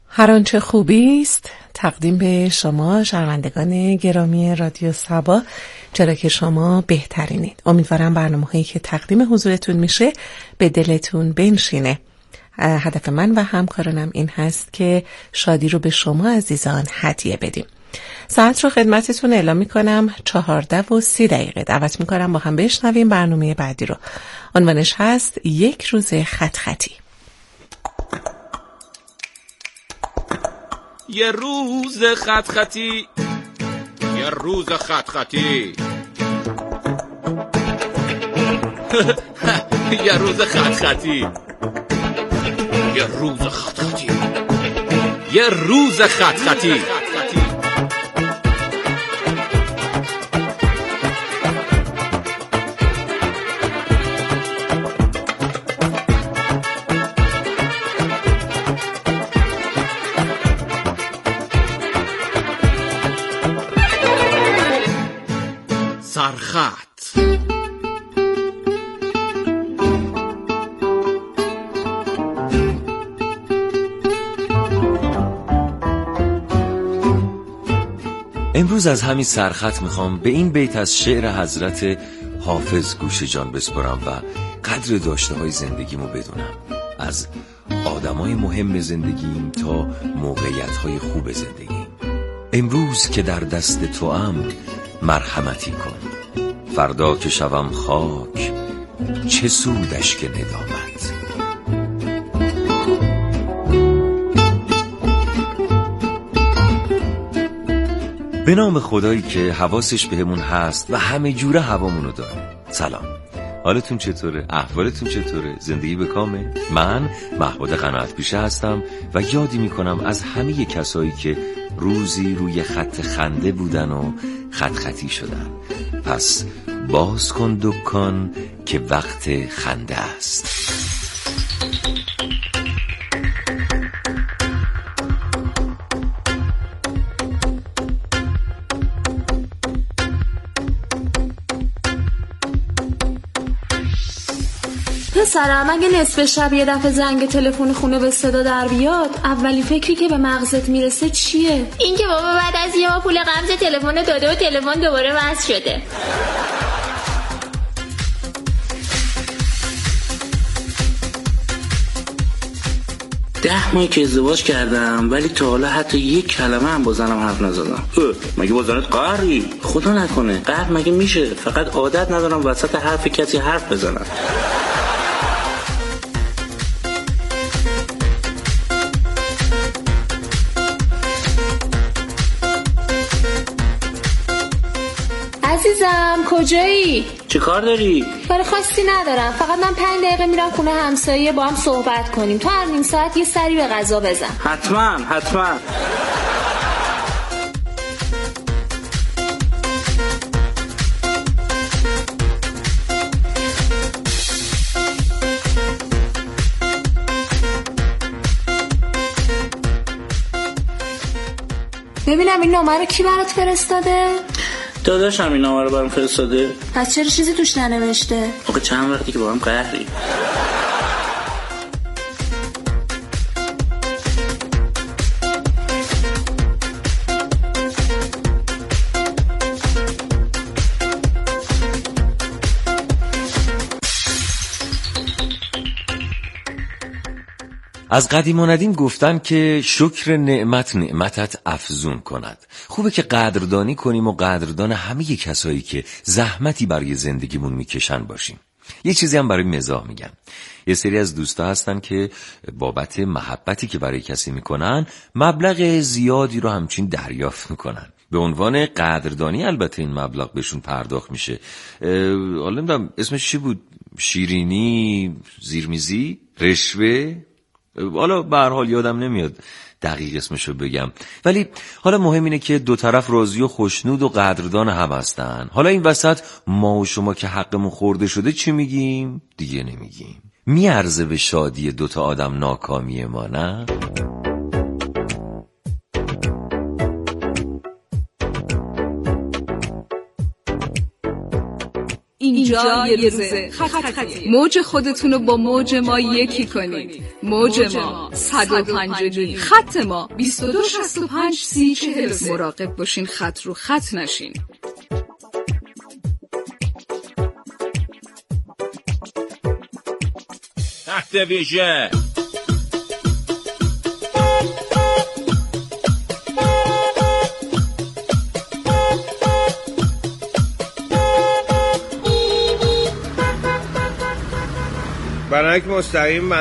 هر آنچه خوبی است تقدیم به شما شنوندگان گرامی رادیو صبا، چرا که شما بهترینید. امیدوارم برنامه‌هایی که تقدیم حضورتون میشه به دلتون بنشینه. هدف من و همکارانم این هست که شادی رو به شما عزیزان هدیه بدیم. ساعت رو خدمتتون اعلام میکنم 14:30. دعوت میکنم با هم بشنویم برنامه بعدی رو. عنوانش هست یک روز خط خطی. یه روز خط خطی، یه روز خط خطی، یه روز خط خطی، یه روز خط خطی، یه روز خط خطی. سرخط. امروز از همین سرخط میخوام به این بیت از شعر حضرت حافظ گوش جان بسپارم و قدر داشته های زندگیمو بدونم، از آدمای مهم زندگیم تا موقعیت های خوب زندگیم. امروز که در دست توام مرحمتی کن، فردا که شوم خاک چه سودش که ندامت. به نام خدایی که حواسش بهمون هست و همه جوره هوامونو داره. سلام، حالتون چطوره؟ احوالتون چطوره؟ زندگی به کامه؟ من محمود قناعت پیشه هستم و یادی میکنم از همه کسایی که روزی روی خط خنده بودن و خط خطی شدن. پس باز کن دکان که وقت خنده است. پسرم، اگه نصف شب یه دفعه زنگ تلفن خونه به صدا در بیاد، اولی فکری که به مغزت میرسه چیه؟ این که بابا بعد از یه ماه پول قرض تلفن داده و تلفن دوباره وصل شده. ده ماهی که ازدواج کردم ولی تا حالا حتی یک کلمه هم با زنم حرف نزدم. مگه با زنت قهری؟ خدا نکنه، قهر مگه میشه؟ فقط عادت ندارم وسط حرف کسی حرف بزنم. عزیزم کجایی؟ چه کار داری؟ کار خاصی ندارم، فقط من 5 دقیقه میرم خونه همسایه با هم صحبت کنیم. تو هر نیم ساعت یه سری به غذا بزن. حتما. ببینم این نامه رو کی برات فرستاده؟ داداشم این نامه رو برام فرستاده. پس چرا چیزی توش ننوشته؟ آخه چند وقتی که با هم قهری. از قدیم و ندیم گفتن که شکر نعمت نعمتت افزون کند. خوبه که قدردانی کنیم و قدردان همه کسایی که زحمتی برای زندگیمون میکشن باشیم. یه چیزی هم برای مزاح میگم. یه سری از دوستا هستن که بابت محبتی که برای کسی میکنن مبلغ زیادی رو همچین دریافت میکنن. به عنوان قدردانی البته این مبلغ بهشون پرداخت میشه. حالا نمیدونم اسمش چی بود؟ شیرینی، زیرمیزی، رشوه؟ حالا به هر حال یادم نمیاد دقیق اسمشو بگم، ولی حالا مهم اینه که دو طرف راضی و خوشنود و قدردان هم هستن. حالا این وسط ما و شما که حقمون خورده شده چی میگیم؟ دیگه نمیگیم. میارزه به شادی دوتا آدم ناکامی ما، نه؟ اینجا یه روزه خط. موج خودتون رو با موج ما یکی کنید. موج ما 105 خط ما 2265 3040. مراقب باشین خط رو خط نشین. تحت ویژه بنک مستقیم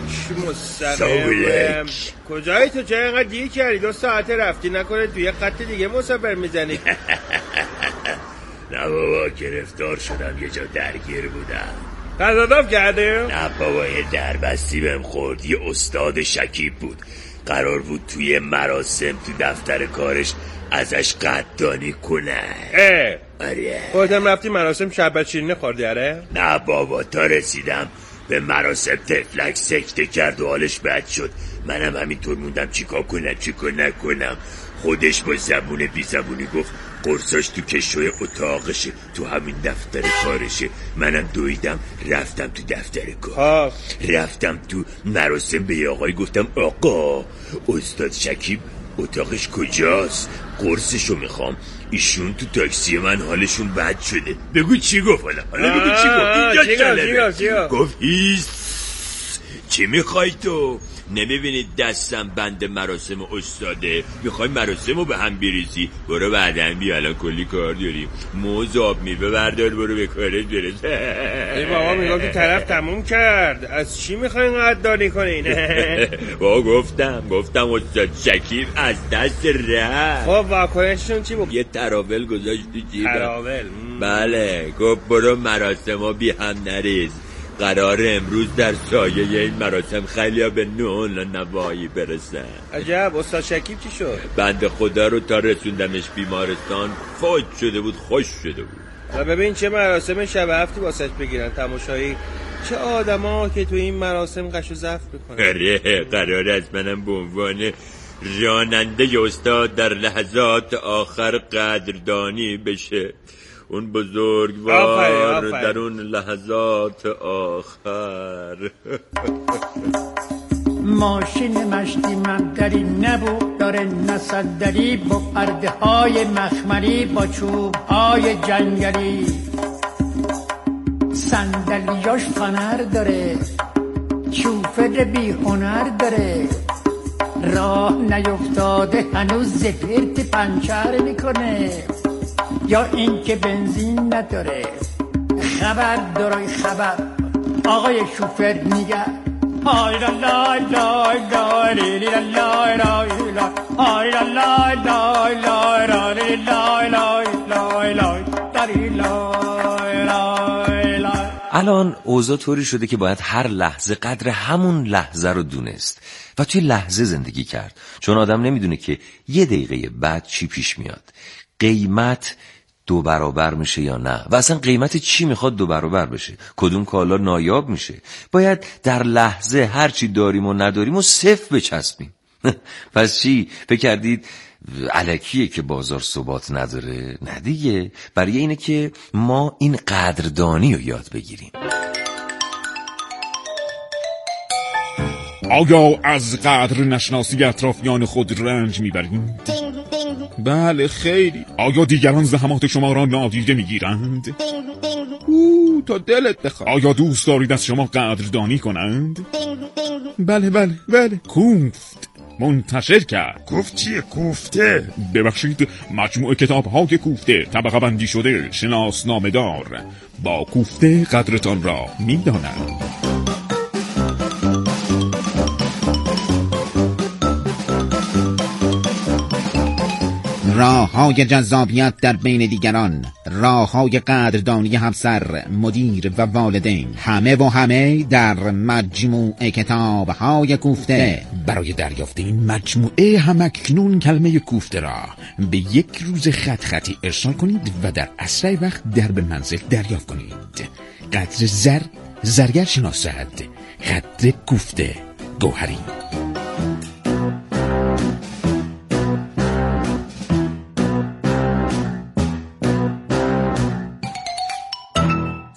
کجایی تو؟ چرا اینقدر دیر کردی؟ 2 ساعت رفتی، نکنه توی خط دیگه مسافر میزنی؟ نه بابا، گرفتار شدم، یه جا درگیر بودم. تصادف کرده؟ نه بابا، یه دربستی بهم خورد. یه استاد شکیب بود، قرار بود توی مراسم تو دفتر کارش ازش قدردانی کنه. آره. خودم رفتی مراسم شربت شیرینی خوردی؟ آره؟ نه بابا، تا رسیدم به مراسم تفلک سکته کرد و حالش بد شد. منم همینطور موندم چیکار نکنم. خودش با زبون بی زبونی گفت قرصاش تو کشوی اتاقشه، تو همین دفتر کارشه. منم دویدم رفتم تو دفتر کار. رفتم تو مراسم، به یه آقای گفتم آقا استاد شکیب اتاقش کجاست؟ قرصشو میخوام. ایشون تو تاکسی من حالشون بد شده. بگو چی گفت؟ حالا بگو چی گفت؟ اینجا جالبه. گفت هیس. چی میخوای تو؟ نمیبینید دستم بند مراسم استاده؟ میخوای مراسم رو به هم بریزی؟ برو بعدن بیا، الان کلی کار داریم. موز آب میوه بردار برو به کارت برس. ای بابا، میگم تو طرف تموم کرد. از چی میخواین قدردانی کنین؟ بابا گفتم استاد شکیب از دست رفت. خب واکنششون چی بود؟ یه تراول گذاشت تو جیبم. تراول؟ بله، گفت برو مراسم ها بی هم نریز. قرار امروز در سایه این مراسم خیلیا به نون نوایی برسن. عجب. استاد شکیب چی شد؟ بنده خدا رو تا رسوندمش بیمارستان فوت شده بود، خوش شده بود. و ببین چه مراسم شب هفتی واسش بگیرن تماشایی. چه آدما که تو این مراسم قش و زفت میکنن. آره، قرار از منم به عنوان راننده استاد در لحظات آخر قدردانی بشه. اون بزرگوار در اون لحظات آخر. ماشین مشتی مبدری نبود، داره نصدری با پرده های مخمری، با چوب های جنگلی. صندلیاش فنر داره، شوفر بی هنر داره. راه نیفتاده هنوز زپرت پنچر میکنه، یا این که بنزین نداره. خبر دارای خبر آقای شوفر میگه آی لا لا لا لا لی لا لا لا آی لا لا لا لا لا لی لا لا لا لا. الان اوضاع طوری شده که باید هر لحظه قدر همون لحظه رو دونست و توی لحظه زندگی کرد، چون آدم نمیدونه که یه دقیقه بعد چی پیش میاد. قیمت 2 برابر میشه یا نه، و اصلا قیمت چی میخواد 2 برابر بشه، کدوم کالا نایاب میشه. باید در لحظه هر چی داریم و نداریم و صفر بچسبیم. پس چی؟ فکر کردید الکیه که بازار ثبات نداره؟ نه دیگه، برای اینه که ما این قدردانی رو یاد بگیریم. آیا از قدر نشناسی اطرافیان خود رنج میبرید؟ بله خیلی. آیا دیگران زحمات شما را نادیده میگیرند؟ تا دلت بخواد. آیا دوست دارید از شما قدردانی کنند؟ بله بله بله. کوفت منتشر کرد. کوفت چیه؟ کوفته؟ ببخشید، مجموعه کتاب‌های کوفته طبقه بندی شده، شناسنامه دار. با کوفته قدرتان را میدانند. راه‌های جذابیت در بین دیگران، راه‌های قدردانی همسر، مدیر و والدین، همه و همه در مجموعه کتاب‌های کوفته. برای دریافت این مجموعه همکنون کلمه کوفته را به 1 روز خطی ارسال کنید و در اسرع وقت در به منزل دریافت کنید. قدر زرگر شناسد، قدر کوفته گوهری.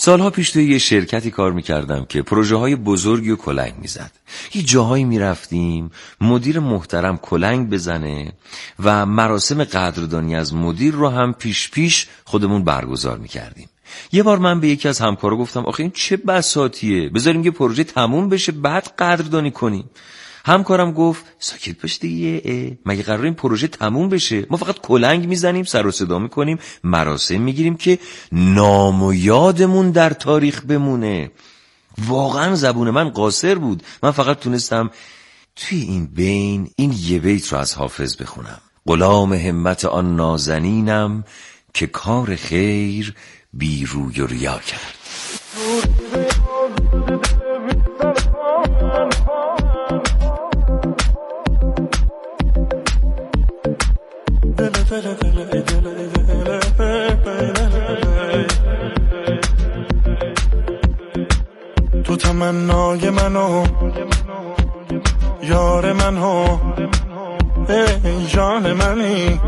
سالها پیش توی یه شرکتی کار میکردم که پروژه های بزرگی و کلنگ میزد. یه جاهایی میرفتیم مدیر محترم کلنگ بزنه و مراسم قدردانی از مدیر رو هم پیش خودمون برگزار میکردیم. یه بار من به یکی از همکارا گفتم آخه این چه بساطیه، بذاریم یه پروژه تموم بشه بعد قدردانی کنیم. همکارم گفت ساکت باش دیگه، مگه قراره این پروژه تموم بشه؟ ما فقط کلنگ میزنیم، سر و صدا میکنیم، مراسم میگیریم که نام و یادمون در تاریخ بمونه. واقعا زبون من قاصر بود، من فقط تونستم توی این بین این یه بیت رو از حافظ بخونم: غلام همت آن نازنینم که کار خیر بی روی و ریا کرد. تو تمنای منو یار منو ای جان منی،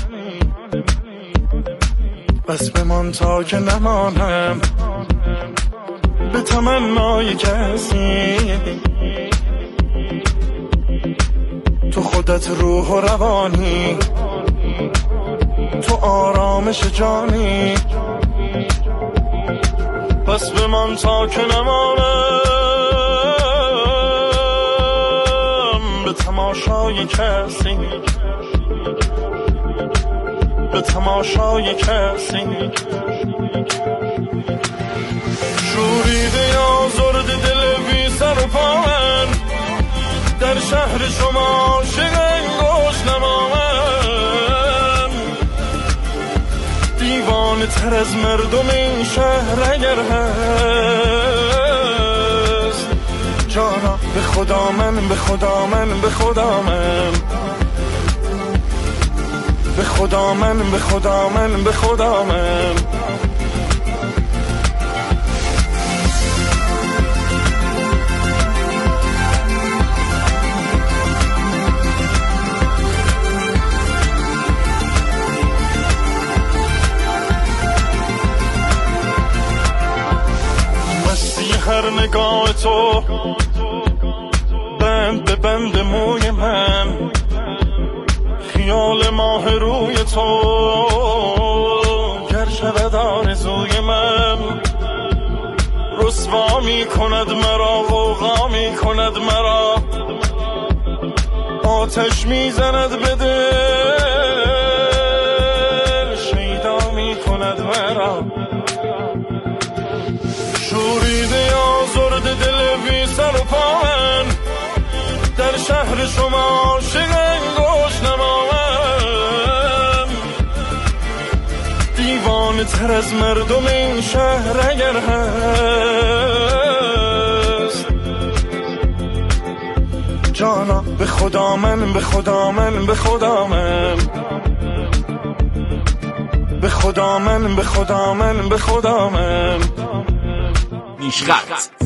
بس بمان تا که نمانم به تمنای کسی. تو خودت روح و روانی، تو آرامش جانی، بس بمان تا که نمانم به تماشای کسی، به تماشای کسی. شوریده یا زرد دل بی سر و پا من، در شهر شما شگنگوش نمامن. دیوانه تر از مردم این شهر اگر هست، جانا به خدا من، به خدا من، به خدا من، به خدا من، به خدا من، به خدا من. هر نگاه تو بند به بند موی من، خیال ماه روی تو گر شود آرزوی من. رسوا می کند مرا، غوغا می کند مرا، آتش می زند به دل، شیدا می کند مرا. شوریده یا زرد دل بی سر و پا من، در شهر شما شگنگوش نمامن. دیوانه تر از مردم این شهر اگر هست، جانا به خدا من، به خدا من، به خدا من، به خدا من، به خدا من، به خدا من. نیشخط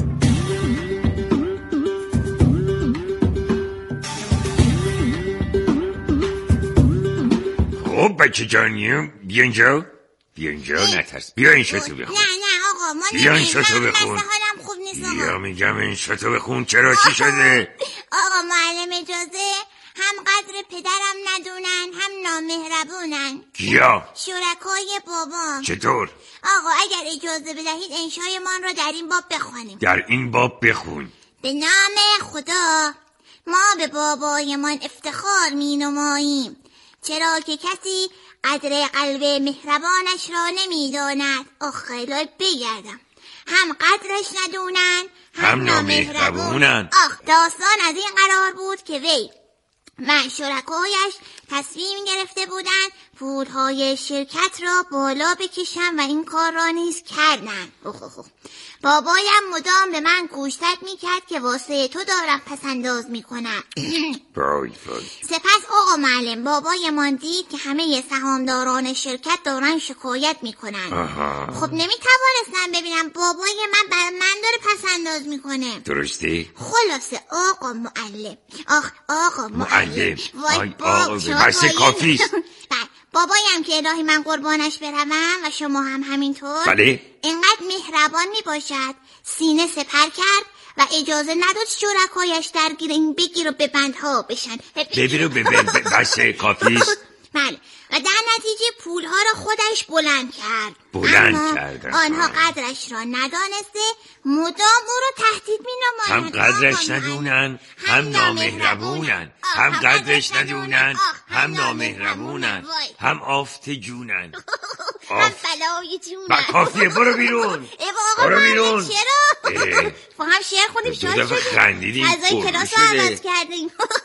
خب بچه جانیم بیا اینجا، بیا اینجا، نترس، بیا این شتو بخون. نه آقا ما بیا این شتو بخون. حالم خوب نیست آقا. بیا میگم این شتو بخون. چرا چی شده؟ آقا معلم اجازه، هم قدر پدرم ندونن هم نامهربونن. کیا؟ شرکای بابام. چطور؟ آقا اگر اجازه بدهید انشایمان را در این باب بخوانیم. در این باب بخون. به نام خدا، ما به بابایمان افتخار می نماییم، چرا که کسی قدر قلب مهربانش را نمی داند. خیلی بگردم، هم قدرش ندونن هم نامهربونن. داستان از این قرار بود که وی من شرکایش تصمیم گرفته بودند پولهای شرکت را بالا بکشن و این کار را نیز کردن. بابایم مدام به من گوشزد میکرد که واسه تو دارم پسنداز میکنم. سپس آقا معلم بابایمان دید که همه سهامداران شرکت دارن شکایت میکنن. خب نمیتوانستم ببینم بابای من برای من داره پسنداز میکنه. درسته؟ خلاصه آقا معلم، آقا معلم، وای آقا بس کافیست. بابایم که الهی من قربانش بروم و شما هم همینطور، بله. اینقدر مهربان می باشد سینه سپر کرد و اجازه نداد شرکایش درگیر این بگیر و ببندها بشن. بگیر و ببند بسه کافیست. بله، و در نتیجه پولها را خودش بلند کرد. بلند کردن. آنها قدرش را ندانسته مدام او را تهدید می نمایند. هم قدرش ندونن هم نامهربونن، هم قدرش ندونن هم نامهربونن، هم آفت جونن، هم بلای جونن. کافیه، برو بیرون. برو بیرون. چرا؟ با هم شعر خونیم شاد شدیم. خندیدیم. غذای کلاس رو عوض کردیم.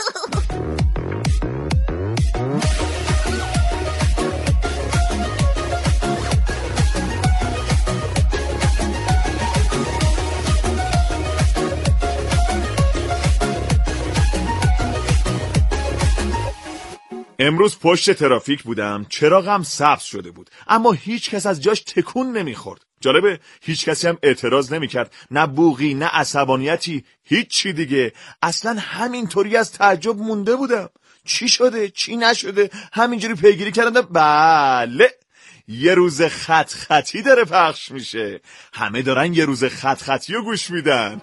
امروز پشت ترافیک بودم، چراغم سبز شده بود، اما هیچ کس از جاش تکون نمیخورد. جالبه هیچ کسی هم اعتراض نمیکرد، نه بوقی نه عصبانیتی، هیچ چی دیگه. اصلا همینطوری از تعجب مونده بودم، چی شده چی نشده، همینجوری پیگیری کردم. بله، یه روز خط خطی داره پخش میشه، همه دارن یه روز خط خطی رو گوش میدن.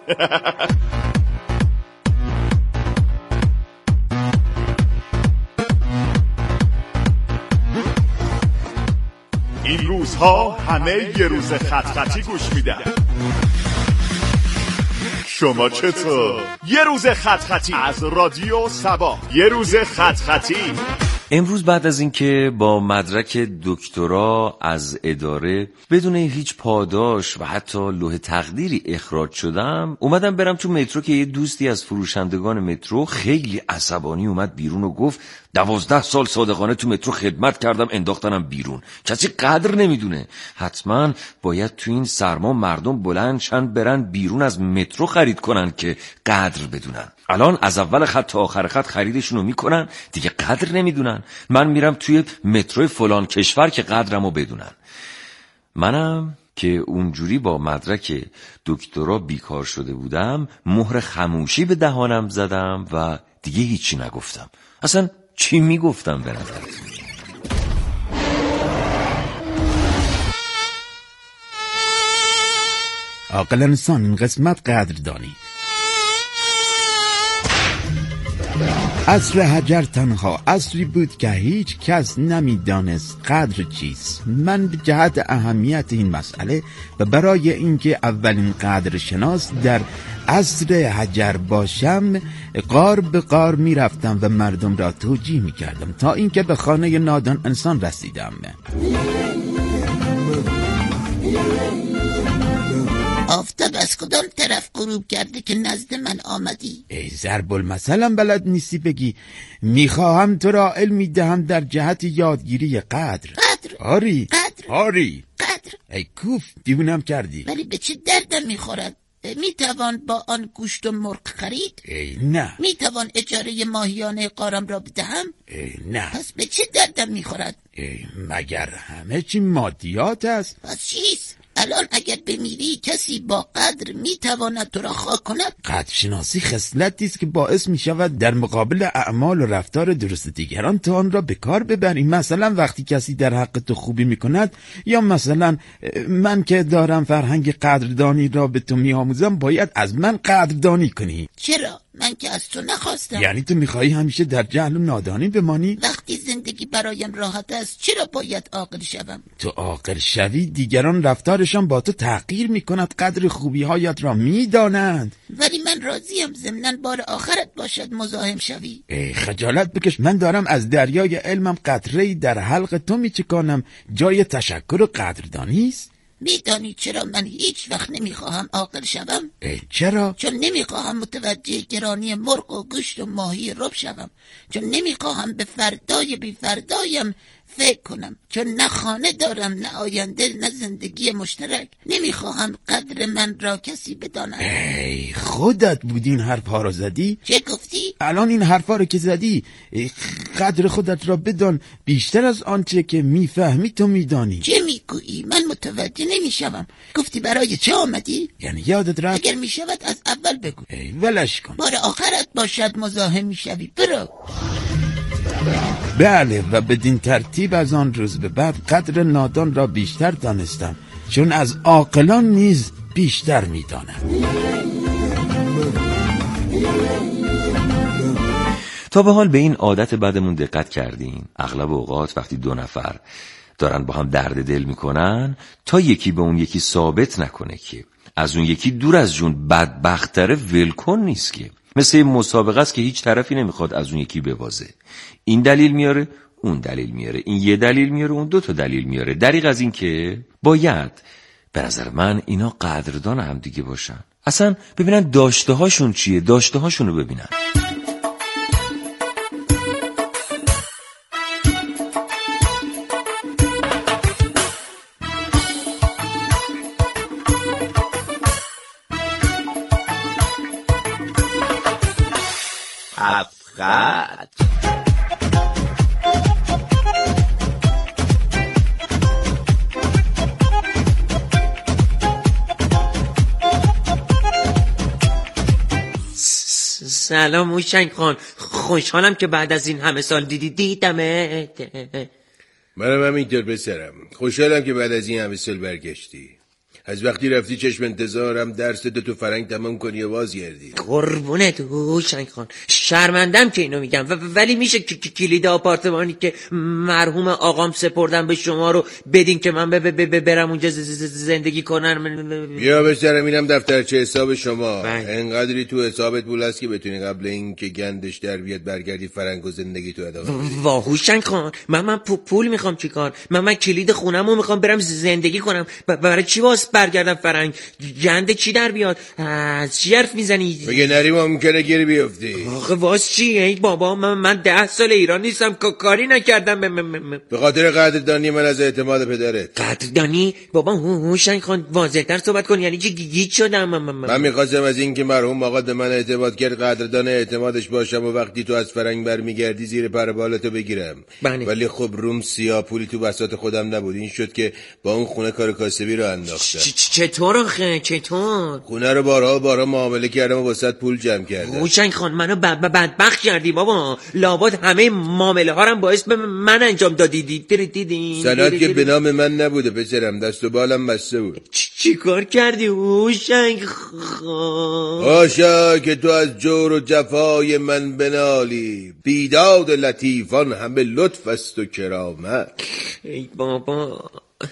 این روزها همه یه روز خط خطی گوش میدن. شما چطور؟ یه روز خط خطی از رادیو سبا. یه روز خط خطی. امروز بعد از اینکه با مدرک دکترا از اداره بدون هیچ پاداش و حتی لوح تقدیری اخراج شدم، اومدم برم تو مترو که یه دوستی از فروشندگان مترو خیلی عصبانی اومد بیرون و گفت 12 سال صادقانه تو مترو خدمت کردم، انداختنم بیرون، کسی قدر نمیدونه. حتما باید تو این سرما مردم بلند شن برن بیرون از مترو خرید کنن که قدر بدونن. الان از اول خط تا آخر خط خریدشونو میکنن، دیگه قدر نمیدونن. من میرم توی مترو فلان کشور که قدرمو بدونن. منم که اونجوری با مدرک دکترا بیکار شده بودم، مهر خموشی به دهانم زدم و دیگه هیچی نگفتم. اصلا چی میگفتم به نظرتون؟ عاقل انسان این قسمت قدردانی. عصر حجر تنها عصری بود که هیچ کس نمیدانست قدر چیست. من به جهت اهمیت این مسئله و برای اینکه اولین قدر شناس در عصر حجر باشم، غار به غار می رفتم و مردم را توجیه می کردم تا اینکه به خانه نادان انسان رسیدم. آفتاب از کدام طرف غروب کرده که نزد من آمدی؟ ای ضرب المثلم بلد نیستی بگی. میخواهم تو را علمی دهم در جهت یادگیری قدر. آری آری قدر. ای کوف دیوونم کردی. ولی به چه دردم میخورد؟ میتوان با آن گوشت و مرغ خرید؟ ای نه. میتوان اجاره ماهیانه قارم را بدهم؟ ای نه. پس به چه دردم میخورد؟ ای مگر همه چی مادیات است؟ پس چیست؟ الان اگر بمیری کسی با قدر میتواند تو را خاک کند؟ قدرشناسی خصلتی است که باعث میشود در مقابل اعمال و رفتار درست دیگران تو آن را به کار ببری. مثلا وقتی کسی در حق تو خوبی میکند، یا مثلا من که دارم فرهنگ قدردانی را به تو میآموزم باید از من قدردانی کنی. چرا؟ من که از تو نخواستم. یعنی تو میخوایی همیشه در جهل و نادانی بمانی؟ وقتی زندگی برایم راحت است چرا باید عاقل شوم؟ تو عاقل شوی دیگران رفتارشان با تو تحقیر میکند، قدر خوبی هایت را میدانند. ولی من راضیم ضمناً بار آخرت باشد مزاحم شوی. ای خجالت بکش، من دارم از دریای علمم قطره‌ای در حلق تو میچکانم. جای تشکر و قدردانی است. میدانی چرا من هیچ وقت نمیخواهم عاقل شوم؟ چرا؟ چون نمیخواهم متوجه گرانی مرغ و گوشت و ماهی رب شوم. چون نمیخواهم به فردای بی فردایم فکر کنم. چون نه خانه دارم، نه آینده، نه زندگی مشترک. نمیخواهم قدر من را کسی بداند. ای خودت بود این حرفا را زدی؟ چه گفتی؟ الان این حرفا را که زدی، قدر خودت را بدان بیشتر از آنچه که میفهمی تو میدانی. چه میگویی؟ من متوجه نمیشوم. گفتی برای چه آمدی؟ یعنی یادت رفت؟ اگر میشود از اول بگو. ولش کن. بار آخرت باشد مزاحم میشوی. برو. بله، و بدین ترتیب از آن روز به بعد قدر نادان را بیشتر دانستم، چون از عاقلان نیز بیشتر می‌دانم. تا به حال به این عادت بدمون دقت کردین؟ اغلب اوقات وقتی دو نفر دارن با هم درد دل میکنن، تا یکی به اون یکی ثابت نکنه که از اون یکی دور از جون بدبخت‌تره، ولکن نیست که. مثل این مسابقه است که هیچ طرفی نمیخواد از اون یکی ببازه. این دلیل میاره، اون دلیل میاره، این یه دلیل میاره، اون 2 تا دلیل میاره. دریغ از این که باید به نظر من اینا قدردان هم دیگه باشن، اصلا ببینن داشته هاشون چیه، داشته هاشونو ببینن. افخط سلام موشنگ خان، خوشحالم که بعد از این همه سال دیدمت. منم همینطور پسرم، خوشحالم که بعد از این همه سال برگشتی. از وقتی رفتی چشم انتظارم درس تو فرنگ تمام کنی و بازگردی. قربونت موشنگ خان، شرمندم که اینو میگم، ولی میشه کلید آپارتمانی که مرحوم آقام سپردم به شما رو بدین که من برم اونجا زندگی کنم؟ بیا بسرم اینم دفترچه حساب شما. انقدری تو حسابت پول هست که بتونی قبل این که گندش در بیاد برگردی فرنگ و زندگی تو ادامه بدی. واهوشنگ خان، من پول میخوام چیکار؟ من کلید خونمو میخوام برم زندگی کنم. برای چی برگردم فرنگ؟ گنده چی در بیاد؟ از چی حرف میزنی؟ بگه نری ممکنه گیری بیفتی. آخه واس چی؟ ای بابا، من 10 سال ایران نیستم، کاری نکردم. به خاطر قدردانی من از اعتماد پدرت. قدردانی؟ بابا هوشنگ خان واضح‌تر صحبت کن، یعنی چی؟ گیج شدم. من میخواستم از این که مرحوم آقا به من اعتماد کرد قدردان اعتمادش باشم و وقتی تو از فرنگ برمیگردی زیر پر بالتو بگیرم. ولی خب روم سیاه پولی تو بساط خودم نبود، این شد که با اون خونه کار کاسبی رو انداختم. چطور آخه؟ چطور؟ خونه رو بارها معامله کردم و واسط پول جمع کردم. هوشنگ خان منو بدبخت کردی بابا، لابد همه معامله ها رو باعث به من انجام دادی. دیدی سند که به نام من نبوده پسرم، دست و بالم بسته بود. چی کار کردی هوشنگ خان؟ آشا که تو از جور و جفای من بنالی، بیداد لطیفان همه لطف است و کرامت. ای بابا،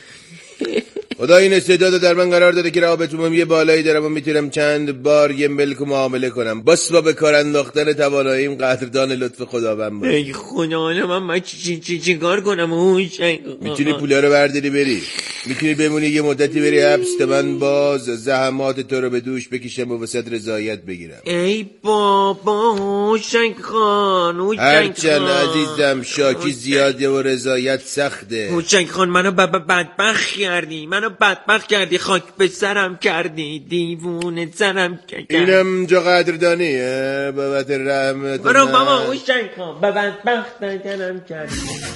خدا این استعداد در من قرار داده که رابطه‌م یه بالایی دارم و میتونم چند بار یه ملک و معامله کنم. بس با به کار انداختن تواناییم قدردان لطف خداوند باش. ای خدا، من چی کار کنم هوشنگ؟ میتونی پولا رو برداری بری، میتونی بمونی یه مدتی بری حبس تا من باز زحمات تو رو به دوش بکشم و واسط رضایت بگیرم. ای بابا هوشنگ خان، هرچند عزیزم شاکی زیاده و رضایت سخته. هوشنگ خان منو بدبخت کردی، خاک به سرم کردی، دیوونه سرم کردی. اینم جا قدردانیه بابت رحمت. برو بابا هوشنگ خان، بدبخت سرم کردی.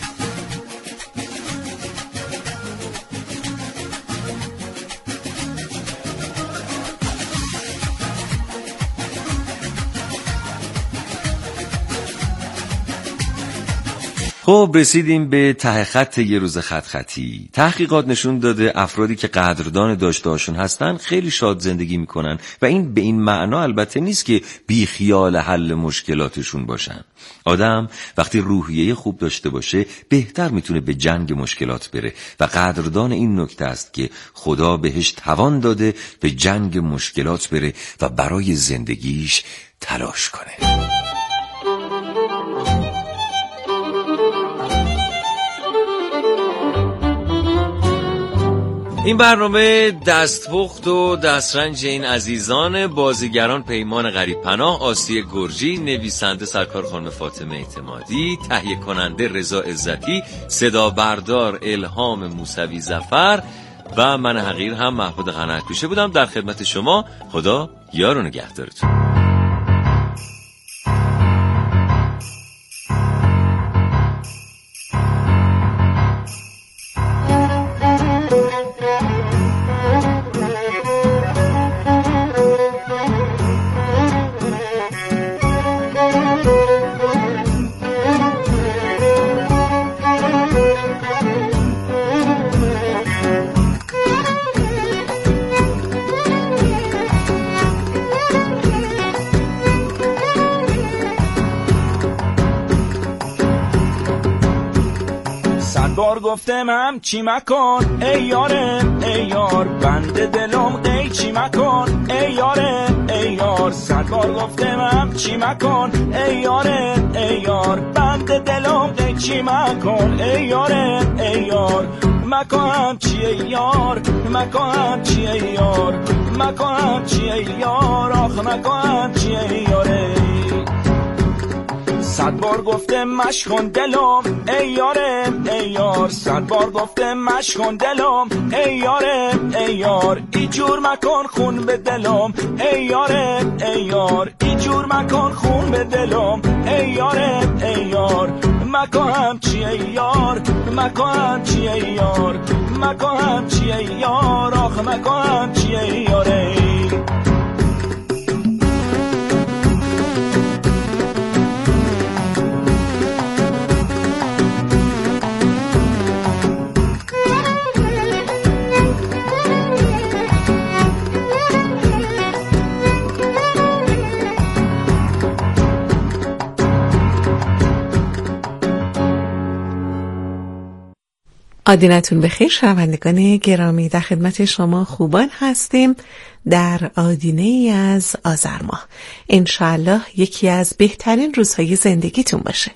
خب رسیدیم به ته خط یه روز خط خطی. تحقیقات نشون داده افرادی که قدردان داشته‌هاشون هستن خیلی شاد زندگی میکنن و این به این معنا البته نیست که بی خیال حل مشکلاتشون باشن. آدم وقتی روحیه خوب داشته باشه بهتر میتونه به جنگ مشکلات بره و قدردان این نکته است که خدا بهش توان داده به جنگ مشکلات بره و برای زندگیش تلاش کنه. این برنامه دستپخت و دسترنج این عزیزان بازیگران پیمان غریب پناه، آسیه گرجی، نویسنده سرکار خانم فاطمه اعتمادی، تهیه کننده رضا عزتی، صدا بردار الهام موسوی ظفر و من حقیر هم محمود قناعت پیشه بودم در خدمت شما. خدا یار و نگهدارتون. صد بار گفتم چی مکن ای یاره ای یار، بند دلم قیچی مکن ای یاره ای یار، صد بار گفتم چی مکن ای یاره ای یار، بند دلم قیچی مکن ای یاره ای یار، مکن چیه یار مکن چیه یار، مکن چیه یار آخ مکن چیه یاره. صد بار گفتم مشکن دلم ای یاره ای یار، صد بار گفتم مشکن دلم ای یاره ای یار، ای جور مکن خون به دلم ای یاره ای یار، ای جور مکن خون به دلم ای یاره ای یار، مکن چیه یار مکن چیه یار، مکن چیه یار آخ مکن چیه یاره. آدینتون بخیر شنوندگان گرامی، در خدمت شما خوبان هستیم در آدینه ای از آذر ماه. انشاءالله یکی از بهترین روزهای زندگیتون باشه.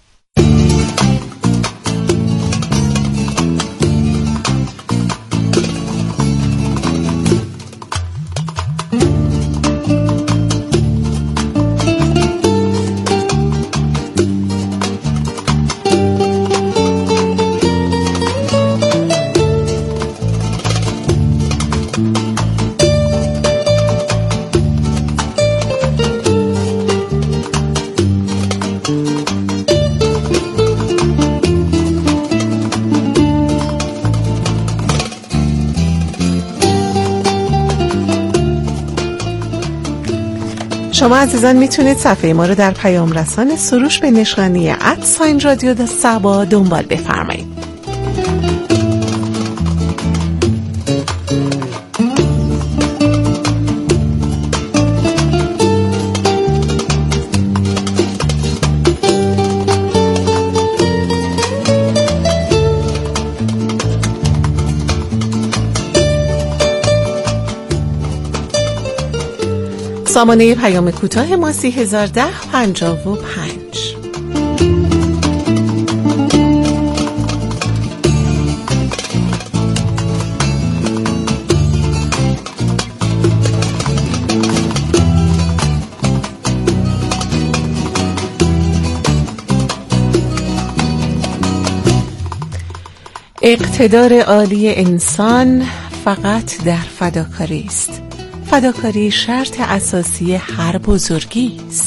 شما عزیزان میتونید صفحه ما رو در پیام رسان سروش به نشانی @رادیو صبا دنبال بفرمایید. سامانه پیام کوتاه ما 301055. اقتدار عالی انسان فقط در فداکاری است. فداکاری شرط اساسی هر بزرگی است.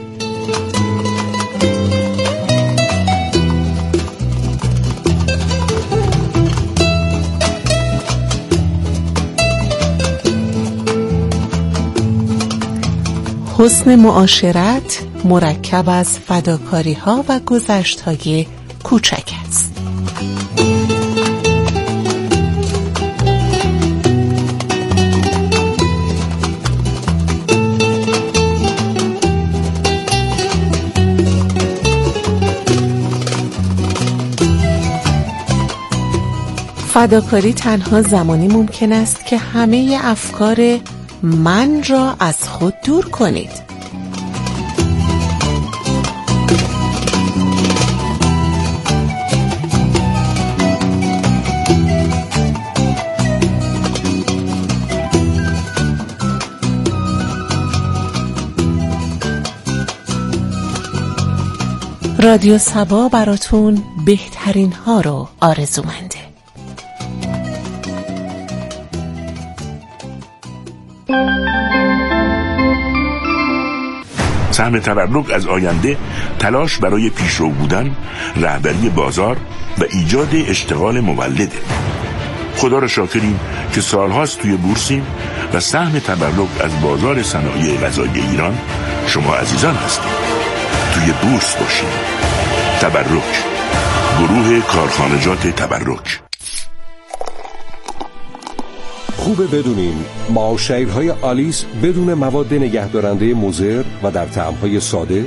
حسن معاشرت مرکب از فداکاری ها و گذشت های کوچک است. فداکاری تنها زمانی ممکن است که همه افکار من را از خود دور کنید. رادیو صبا براتون بهترین ها رو آرزومنده. سهم تبرک از آینده تلاش برای پیشرو بودن، رهبری بازار و ایجاد اشتغال مولده. خدا را شاکریم که سالهاست توی بورسیم و سهم تبرک از بازار صنایع غذایی ایران شما عزیزان هستید. توی بورس باشید. تبرک، گروه کارخانجات تبرک. خوبه بدونین معاشرهای آلیس بدون مواد نگهدارنده مضر و در طعمهای ساده